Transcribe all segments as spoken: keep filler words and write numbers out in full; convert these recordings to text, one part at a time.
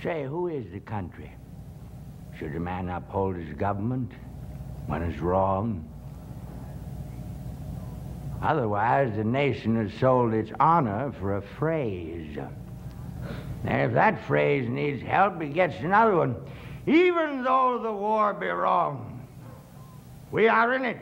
Say, who is the country? Should a man uphold his government when it's wrong? Otherwise, the nation has sold its honor for a phrase. And if that phrase needs help, he gets another one. Even though the war be wrong, we are in it.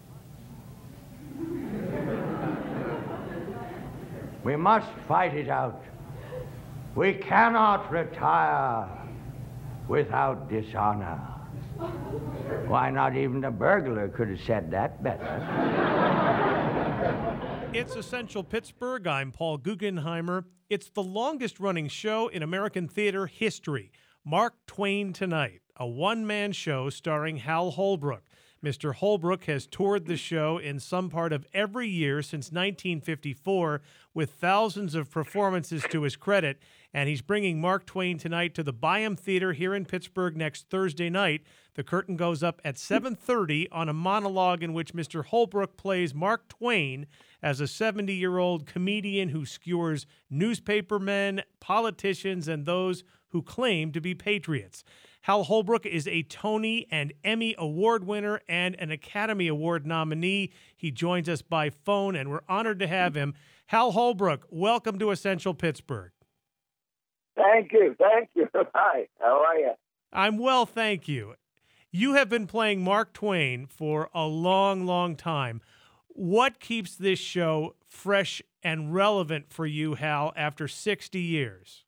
We must fight it out. We cannot retire without dishonor. Why, not even a burglar could have said that better. It's Essential Pittsburgh. I'm Paul Guggenheimer. It's the longest-running show in American theater history. Mark Twain Tonight, a one-man show starring Hal Holbrook. Mister Holbrook has toured the show in some part of every year since nineteen fifty-four, with thousands of performances to his credit, and he's bringing Mark Twain Tonight to the Byham Theater here in Pittsburgh next Thursday night. The curtain goes up at seven thirty on a monologue in which Mister Holbrook plays Mark Twain as a seventy-year-old comedian who skewers newspapermen, politicians, and those who claim to be patriots. Hal Holbrook is a Tony and Emmy Award winner and an Academy Award nominee. He joins us by phone, and we're honored to have him. Hal Holbrook, welcome to Essential Pittsburgh. Thank you. Thank you. Hi. How are you? I'm well, thank you. You have been playing Mark Twain for a long, long time. What keeps this show fresh and relevant for you, Hal, after sixty years?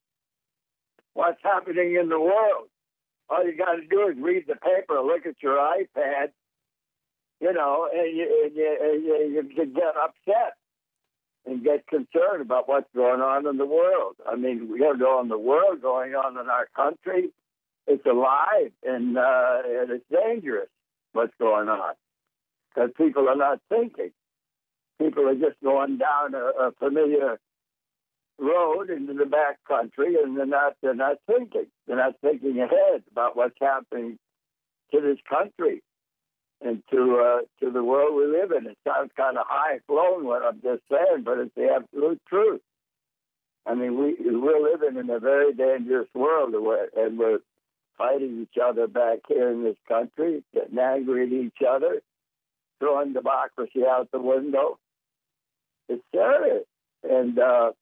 What's happening in the world? All you got to do is read the paper, look at your iPad, you know, and you, and you, and you, you get upset and get concerned about what's going on in the world. I mean, we have going on in the world, going on in our country. It's alive, and, uh, and it's dangerous what's going on because people are not thinking. People are just going down a, a familiar road into the back country, and they're not they're not thinking. They're not thinking ahead about what's happening to this country and to uh, to the world we live in. It sounds kind of high flown what I'm just saying, but it's the absolute truth. I mean, we we're living in a very dangerous world, and we're fighting each other back here in this country, getting angry at each other, throwing democracy out the window. It's serious, and uh,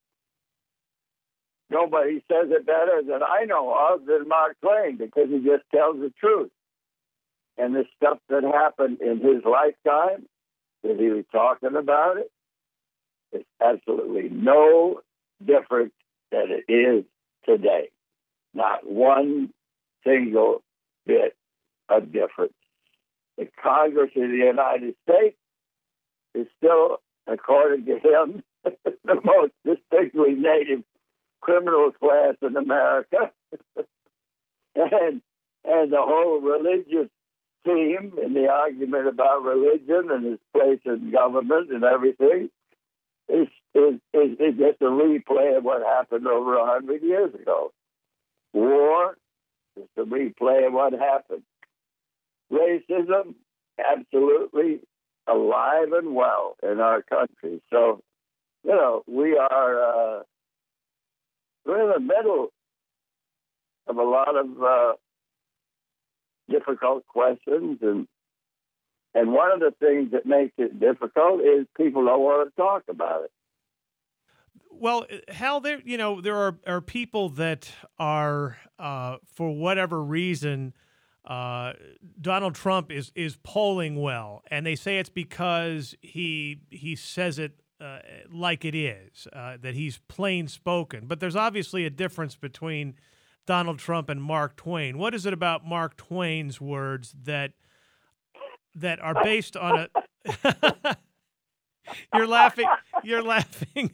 nobody says it better than I know of than Mark Twain, because he just tells the truth. And the stuff that happened in his lifetime, that he was talking about it, is absolutely no different than it is today. Not one single bit of difference. The Congress of the United States is still, according to him, the most distinctly native criminal class in America, and and the whole religious theme and the argument about religion and its place in government and everything is is, is, is just a replay of what happened over a hundred years ago. War is a replay of what happened. Racism, absolutely alive and well in our country. So, you know, we are. Uh, We're in the middle of a lot of uh, difficult questions, and and one of the things that makes it difficult is people don't want to talk about it. Well, Hal, there you know there are, are people that are uh, for whatever reason, uh, Donald Trump is is polling well, and they say it's because he he says it Uh, like it is, uh, that he's plain spoken. But there's obviously a difference between Donald Trump and Mark Twain. What is it about Mark Twain's words that that are based on a... You're laughing. You're laughing.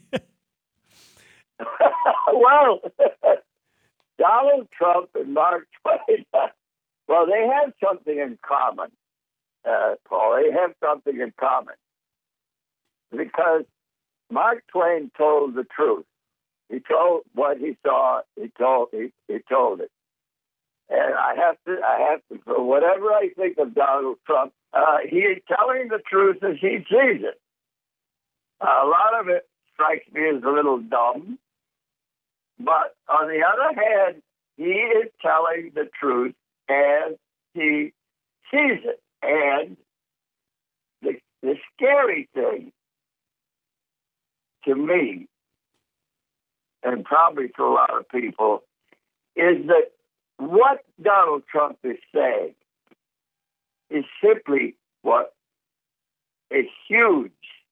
Well, Donald Trump and Mark Twain, well, they have something in common, uh, Paul. They have something in common. Because Mark Twain told the truth. He told what he saw. He told he, he told it. And I have to, I have to, for whatever I think of Donald Trump, uh, he is telling the truth as he sees it. Uh, a lot of it strikes me as a little dumb. But on the other hand, He is telling the truth as he sees it. And the, the scary thing to me, and probably to a lot of people, is that what Donald Trump is saying is simply what a huge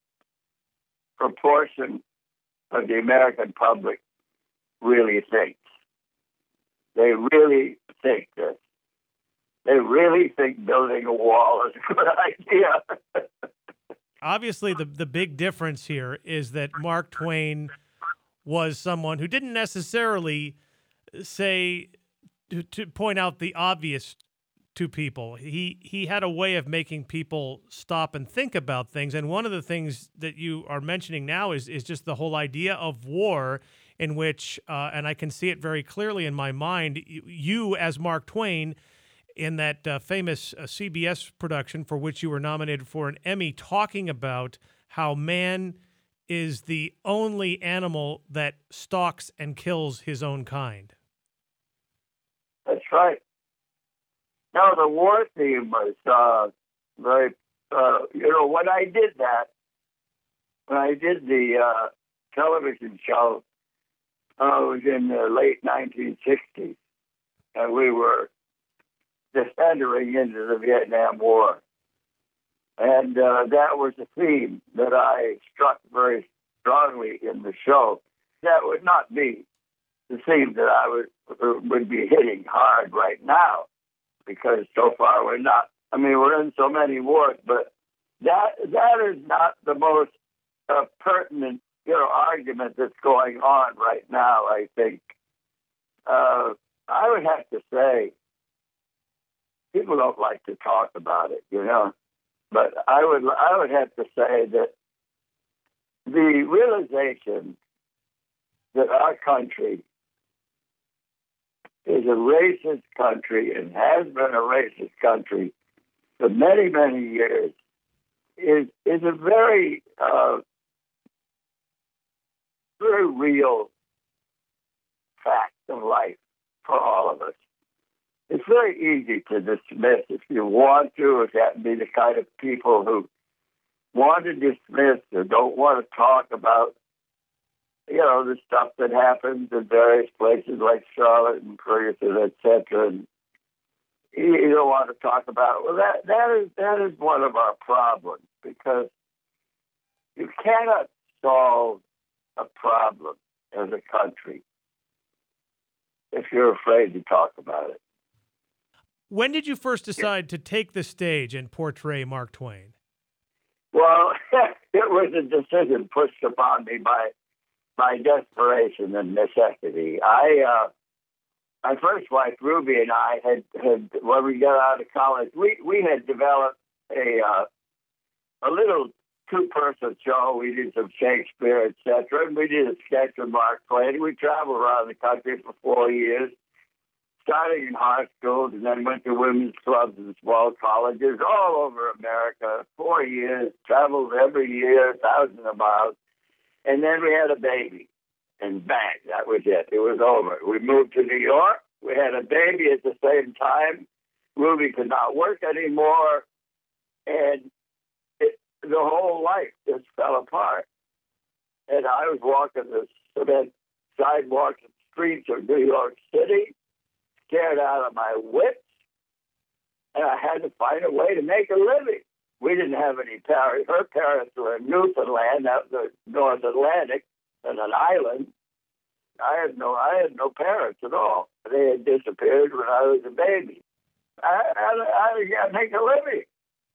proportion of the American public really thinks. They really think this. They really think building a wall is a good idea. Obviously, the, the big difference here is that Mark Twain was someone who didn't necessarily say, to, to point out the obvious to people. He he had a way of making people stop and think about things. And one of the things that you are mentioning now is, is just the whole idea of war, in which, uh, and I can see it very clearly in my mind, you, you as Mark Twain, in that uh, famous uh, C B S production for which you were nominated for an Emmy, talking about how man is the only animal that stalks and kills his own kind. That's right. No, the war theme was uh, very, uh, you know, when I did that, when I did the uh, television show, uh, it was in the late nineteen sixties, and we were just entering into the Vietnam War. And uh, that was a theme that I struck very strongly in the show. That would not be the theme that I would, would be hitting hard right now, because so far we're not. I mean, we're in so many wars, but that that is not the most uh, pertinent, you know, argument that's going on right now, I think. Uh, I would have to say, people don't like to talk about it, you know, but I would I would have to say that the realization that our country is a racist country and has been a racist country for many, many years is is a very, uh, very real fact of life for all of us. It's very easy to dismiss if you want to, if that be the kind of people who want to dismiss or don't want to talk about, you know, the stuff that happens in various places like Charlotte and Ferguson, et cetera. And you don't want to talk about it. Well, that, that is that is one of our problems, because you cannot solve a problem as a country if you're afraid to talk about it. When did you first decide to take the stage and portray Mark Twain? Well, it was a decision pushed upon me by by desperation and necessity. I, uh, my first wife, Ruby, and I had, had when we got out of college, we, we had developed a uh, a little two-person show. We did some Shakespeare, et cetera, and we did a sketch of Mark Twain. We traveled around the country for four years, starting in high schools, and then went to women's clubs and small colleges all over America. Four years, traveled every year, a thousand miles. And then we had a baby, and bang, that was it. It was over. We moved to New York. We had a baby at the same time. Ruby could not work anymore, and it, the whole life just fell apart. And I was walking the cement sidewalks and streets of New York City, scared out of my wits, and I had to find a way to make a living. We didn't have any parents. Her parents were in Newfoundland, out the North Atlantic, and an island. I had no, I had no parents at all. They had disappeared when I was a baby. I, I, I got to make a living,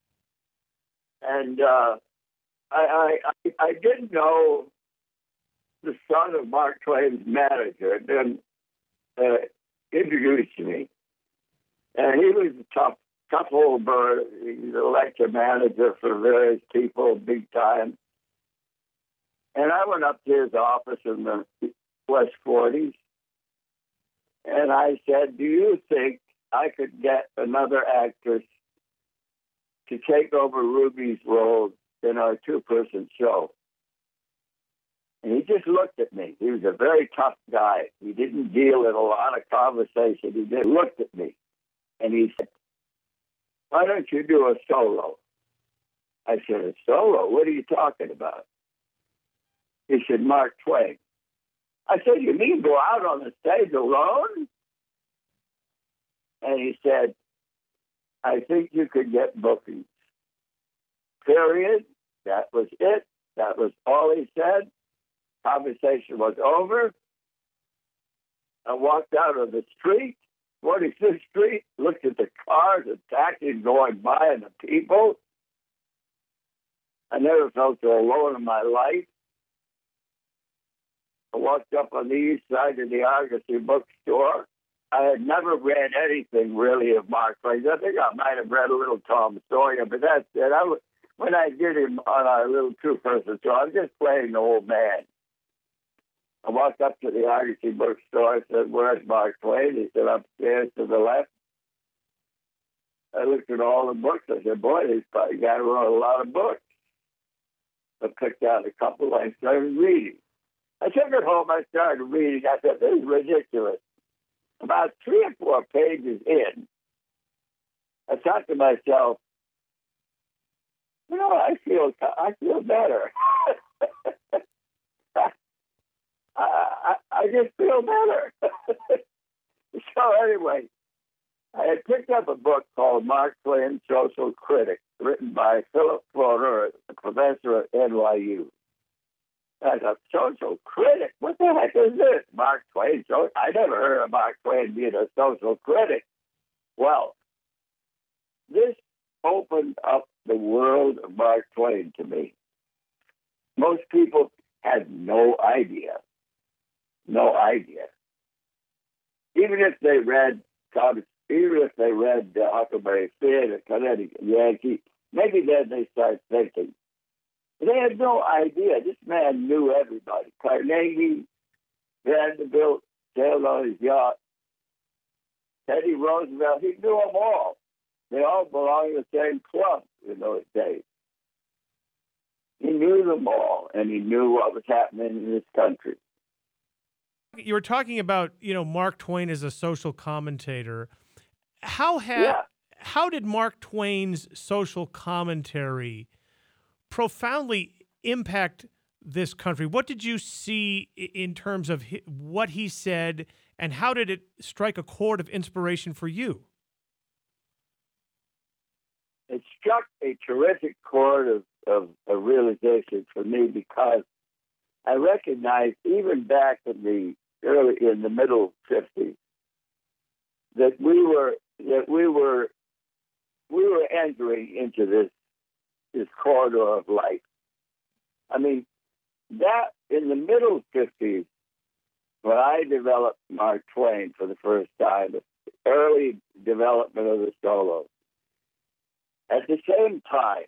and uh, I, I, I didn't know the son of Mark Twain's manager had been uh, introduced to me, and he was a tough. Tough old bird. He's a lecture manager for various people, big time. And I went up to his office in the West forties, and I said, do you think I could get another actress to take over Ruby's role in our two-person show? And he just looked at me. He was a very tough guy. He didn't deal in a lot of conversation. He just looked at me. And he said, why don't you do a solo? I said, a solo? What are you talking about? He said, Mark Twain. I said, you mean go out on the stage alone? And he said, I think you could get bookings. Period. That was it. That was all he said. Conversation was over. I walked out of the street, forty-fifth Street, looked at the cars and taxis going by and the people. I never felt so alone in my life. I walked up on the east side of the Argosy bookstore. I had never read anything really of Mark Twain. I think I might have read a little Tom Sawyer, but that's it. I was, when I did him on our little two-person show, I was just playing the old man. I walked up to the Argosy bookstore. I said, where's Mark Twain? He said, upstairs to the left. I looked at all the books. I said, boy, this guy wrote a lot of books. I picked out a couple. I started reading. I took it home. I started reading. I said, this is ridiculous. About three or four pages in, I thought to myself, you know, I feel I feel better. I, I, I just feel better. So anyway, I had picked up a book called Mark Twain, Social Critic, written by Philip Floder, a professor at N Y U. I thought, social critic? What the heck is this? Mark Twain? So I never heard of Mark Twain being a social critic. Well, this opened up the world of Mark Twain to me. Most people had no idea. No idea. Even if they read, even if they read uh, Huckleberry Finn or Connecticut Yankee, maybe then they start thinking. They had no idea. This man knew everybody. Carnegie, Vanderbilt, sailed on his yacht. Teddy Roosevelt, he knew them all. They all belonged to the same club in those days. He knew them all, and he knew what was happening in this country. You were talking about, you know, Mark Twain as a social commentator. How had Yeah. how did Mark Twain's social commentary profoundly impact this country? What did you see in terms of what he said, and how did it strike a chord of inspiration for you? It struck a terrific chord of, of, of realization for me, because I recognized even back in the early, in the middle fifties, that we were that we were we were entering into this this corridor of life. I mean, that in the middle fifties, when I developed Mark Twain for the first time, the early development of the solo. At the same time,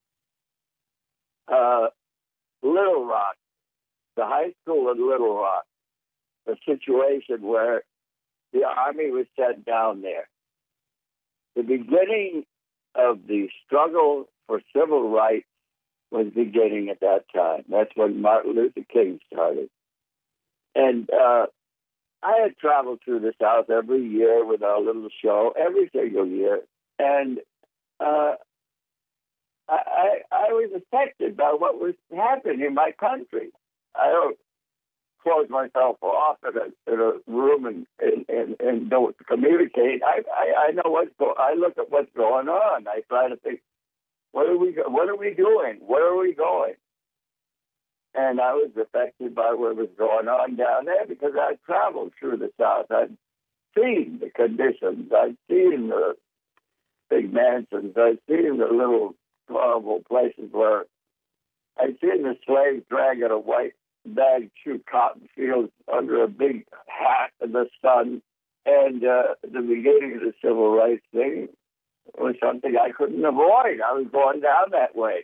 uh, Little Rock, the high school in Little Rock, a situation where the Army was sent down there. The beginning of the struggle for civil rights was beginning at that time. That's when Martin Luther King started. And uh, I had traveled through the South every year with our little show, every single year. And uh, I, I, I was affected by what was happening in my country. I don't close myself off in a, in a room and, and, and, and don't communicate. I, I, I know what's going. I look at what's going on. I try to think, what are we what are we doing? Where are we going? And I was affected by what was going on down there because I traveled through the South. I'd seen the conditions. I'd seen the big mansions. I'd seen the little horrible places where I'd seen the slaves dragging a white bag through cotton fields under a big hat in the sun. And uh, the beginning of the civil rights thing was something I couldn't avoid. I was going down that way.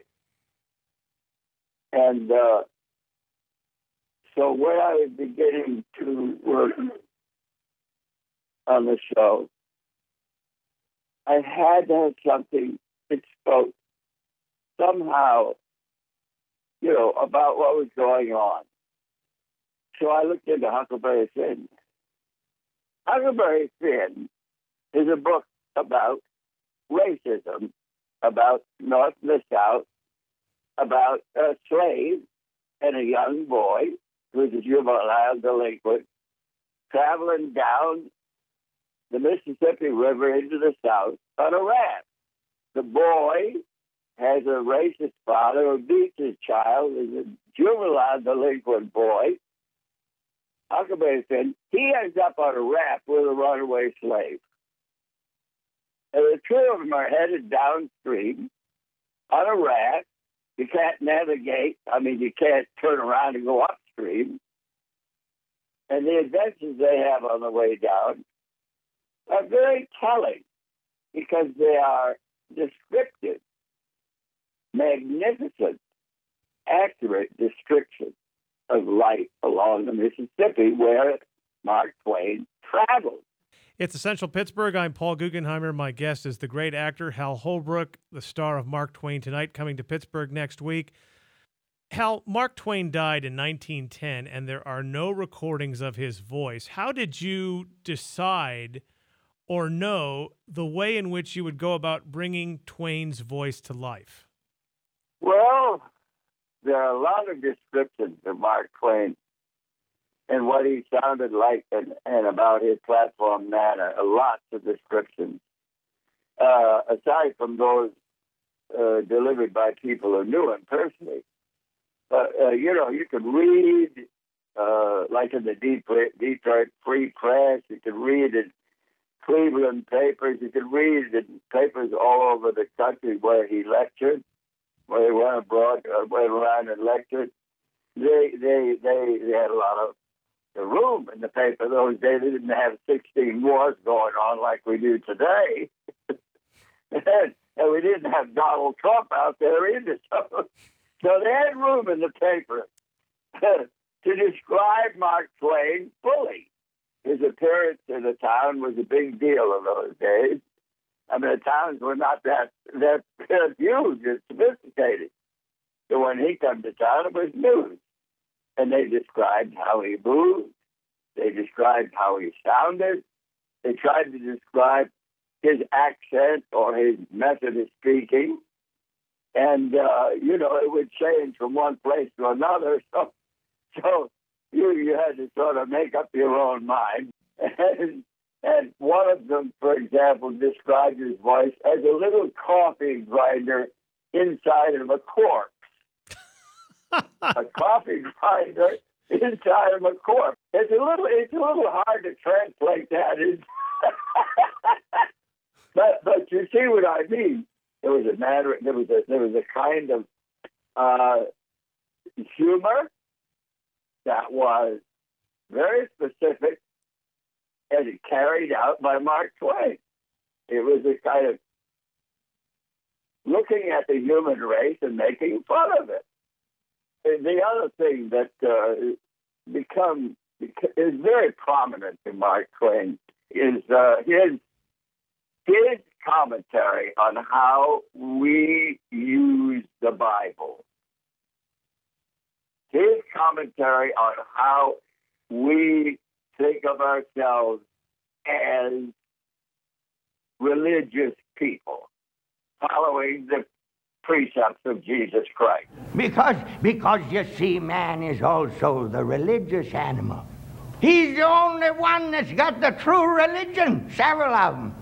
And uh, so when I was beginning to work on the show, I had to have something that spoke somehow, you know, about what was going on. So I looked into Huckleberry Finn. Huckleberry Finn is a book about racism, about North and the South, about a slave and a young boy who's a juvenile delinquent traveling down the Mississippi River into the South on a raft. The boy has a racist father who beats his child, is a juvenile delinquent boy. Huckleberry Finn, he ends up on a raft with a runaway slave. And the two of them are headed downstream on a raft. You can't navigate. I mean, you can't turn around and go upstream. And the adventures they have on the way down are very telling because they are descriptive, magnificent, accurate descriptions of life along the Mississippi where Mark Twain traveled. It's Essential Pittsburgh. I'm Paul Guggenheimer. My guest is the great actor Hal Holbrook, the star of Mark Twain Tonight, coming to Pittsburgh next week. Hal, Mark Twain died in nineteen ten, and there are no recordings of his voice. How did you decide or know the way in which you would go about bringing Twain's voice to life? Well, there are a lot of descriptions of Mark Twain and what he sounded like and, and about his platform manner, lots of descriptions. Uh, aside from those uh, delivered by people who knew him personally. But, uh, you know, you could read, uh, like in the Detroit, Detroit Free Press, you could read in Cleveland papers, you could read in papers all over the country where he lectured, where he went abroad, uh, went around and lectured. They, they, they, they had a lot of the room in the paper those days. They didn't have sixteen wars going on like we do today. and, and we didn't have Donald Trump out there either. So, so they had room in the paper to describe Mark Twain fully. His appearance in the town was a big deal in those days. I mean, the towns were not that, that, that huge and sophisticated. So when he came to town, it was news. And they described how he moved. They described how he sounded. They tried to describe his accent or his method of speaking. And, uh, you know, it would change from one place to another. So, so you, you had to sort of make up your own mind. And, and one of them, for example, described his voice as a little coffee grinder inside of a corpse. A coffee grinder inside of a corpse. It's a little, it's a little hard to translate that. but, but you see what I mean. There was a matter. There was a, there was a kind of uh, humor that was very specific, and it carried out by Mark Twain. It was a kind of looking at the human race and making fun of it. The other thing that uh, become is very prominent in Mark Twain is uh, his his commentary on how we use the Bible. His commentary on how we think of ourselves as religious people, following the precepts of Jesus Christ. Because, because you see, man is also the religious animal. He's the only one that's got the true religion, several of them.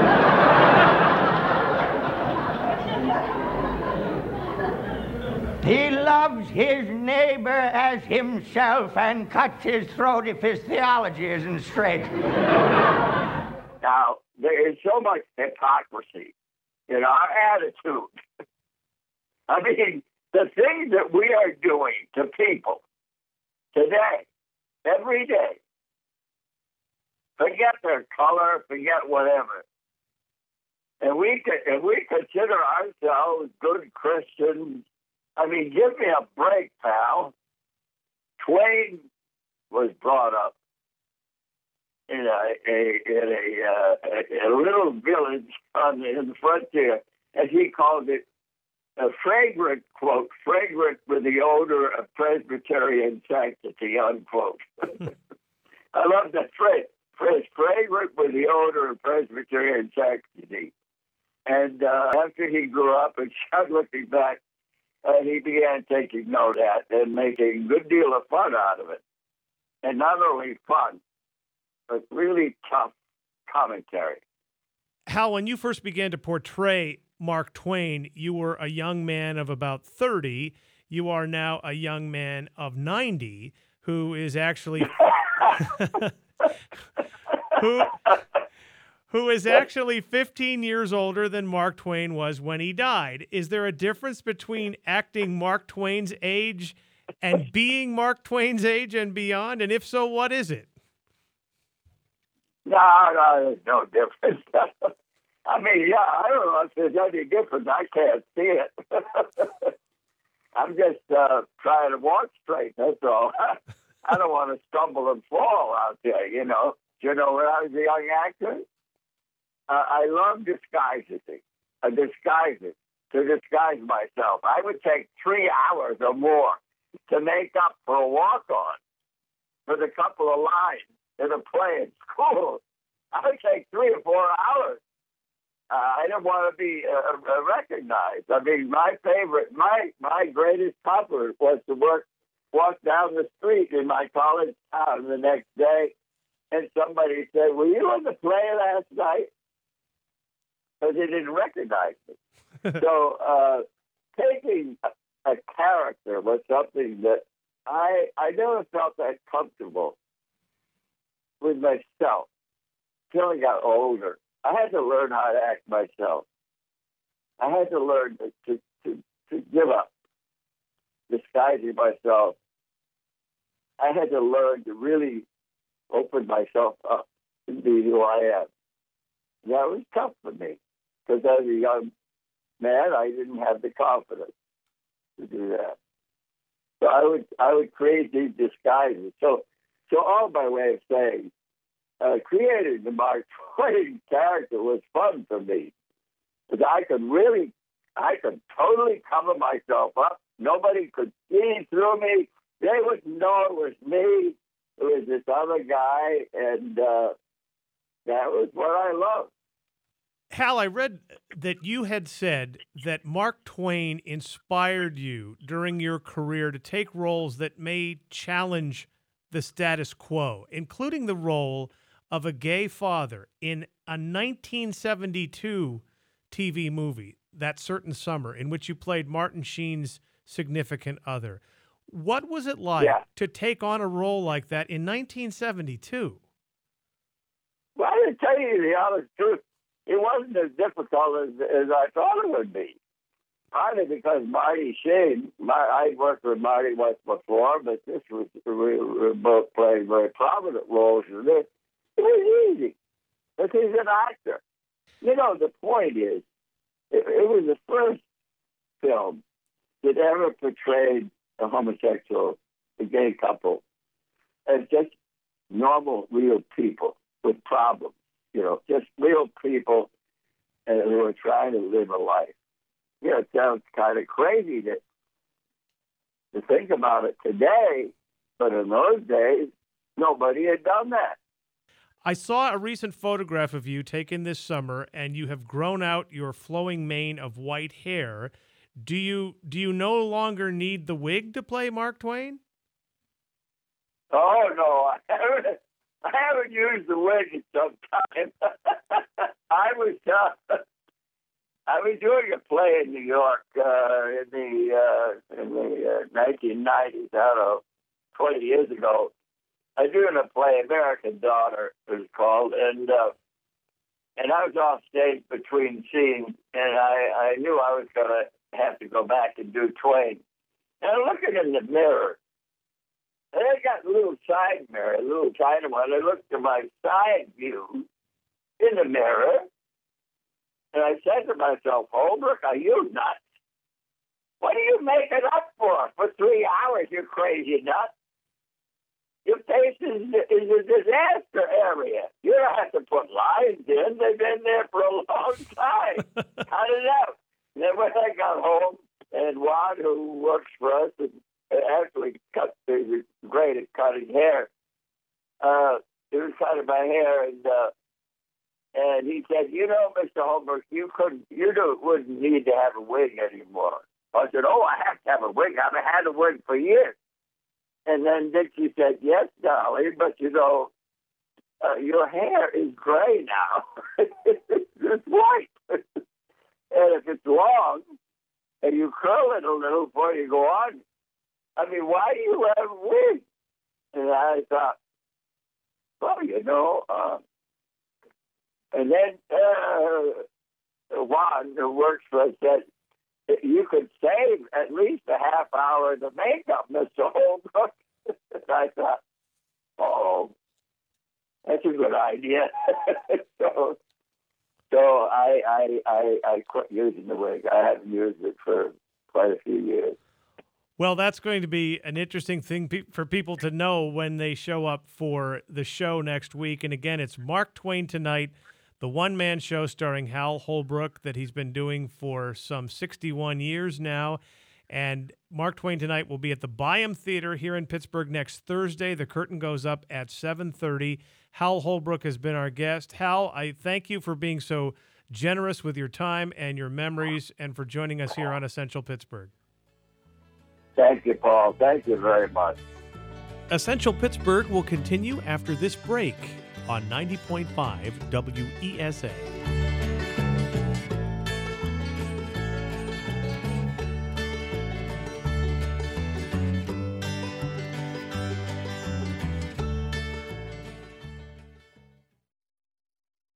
He loves his neighbor as himself and cuts his throat if his theology isn't straight. Now, there is so much hypocrisy in our attitude. I mean, the things that we are doing to people today, every day, forget their color, forget whatever. And we and we consider ourselves good Christians. I mean, give me a break, pal. Twain was brought up in a, a in a, uh, a, a little village on the, in the frontier, as he called it, a fragrant, quote, fragrant with the odor of Presbyterian sanctity, unquote. I love that phrase, phrase, fragrant with the odor of Presbyterian sanctity. And uh, after he grew up and started looking back, uh, he began taking note of that and making a good deal of fun out of it. And not only fun, but really tough commentary. Hal, when you first began to portray Mark Twain, you were a young man of about thirty. You are now a young man of ninety who is actually who who is actually fifteen years older than Mark Twain was when he died. Is there a difference between acting Mark Twain's age and being Mark Twain's age and beyond? And if so, what is it? No, no, there's no difference. I mean, yeah, I don't know if there's any difference. I can't see it. I'm just uh, trying to walk straight, that's all. I don't want to stumble and fall out there, you know. You know, when I was a young actor, uh, I loved disguising, uh, disguising, to disguise myself. I would take three hours or more to make up for a walk-on for the couple of lines in a play at school. I would take three or four hours. Uh, I didn't want to be uh, uh, recognized. I mean, my favorite, my my greatest comfort was to work, walk down the street in my college town the next day, and somebody said, "Were you in the play last night?" Because they didn't recognize me. So uh, taking a, a character was something that I I never felt that comfortable with myself until I got older. I had to learn how to act myself. I had to learn to, to, to, to give up disguising myself. I had to learn to really open myself up and be who I am. That was tough for me because as a young man, I didn't have the confidence to do that. So I would I would create these disguises. So so all by way of saying, Uh, creating the Mark Twain character was fun for me because I could really, I could totally cover myself up. Nobody could see through me. They wouldn't know it was me. It was this other guy, and uh, that was what I loved. Hal, I read that you had said that Mark Twain inspired you during your career to take roles that may challenge the status quo, including the role of a gay father in a nineteen seventy-two T V movie, That Certain Summer, in which you played Martin Sheen's significant other. What was it like yeah. to take on a role like that in nineteen seventy-two? Well, to tell you the honest truth, it wasn't as difficult as, as I thought it would be. Partly because Marty Sheen, my, I'd worked with Marty once before, but this was, we were both playing very prominent roles in this. It was easy because he's an actor. You know, the point is, it, it was the first film that ever portrayed a homosexual, a gay couple, as just normal, real people with problems. You know, just real people uh, who are trying to live a life. You know, it sounds kind of crazy to, to think about it today, but in those days, nobody had done that. I saw a recent photograph of you taken this summer, and you have grown out your flowing mane of white hair. Do you do you no longer need the wig to play Mark Twain? Oh, no, I haven't, I haven't used the wig in some time. I was uh, I was doing a play in New York uh, in the uh, in the uh, nineteen nineties, I don't know, twenty years ago. I was doing a play, American Daughter, it was called, and uh, and I was off stage between scenes, and I, I knew I was going to have to go back and do Twain. And I'm looking in the mirror, and I got a little side mirror, a little tiny one. I looked at my side view in the mirror, and I said to myself, Holbrook, are you nuts? What are you making up for for three hours, you crazy nut? Your face is, is a disaster area. You don't have to put lines in. They've been there for a long time. Cut it out. And then when I got home, And he said, you know, Mister Holbrook, you couldn't, you don't, wouldn't need to have a wig anymore. I said, oh, I have to have a wig. I've had a wig for years. And then Dixie said, yes, darling, but you know, uh, your hair is gray now. It's white. And if it's long and you curl it a little before you go on, I mean, why do you have a wig? And I thought, well, you know, uh, and then uh, Juan, who works for us, said, you could save at least a half hour of the makeup, Mister Holbrook. I thought, oh, that's a good idea. so, so I, I, I, I quit using the wig. I haven't used it for quite a few years. Well, that's going to be an interesting thing pe- for people to know when they show up for the show next week. And again, it's Mark Twain Tonight, the one-man show starring Hal Holbrook that he's been doing for some sixty-one years now. And Mark Twain Tonight will be at the Byham Theater here in Pittsburgh next Thursday. The curtain goes up at seven thirty. Hal Holbrook has been our guest. Hal, I thank you for being so generous with your time and your memories and for joining us here on Essential Pittsburgh. Thank you, Paul. Thank you very much. Essential Pittsburgh will continue after this break on ninety point five W E S A.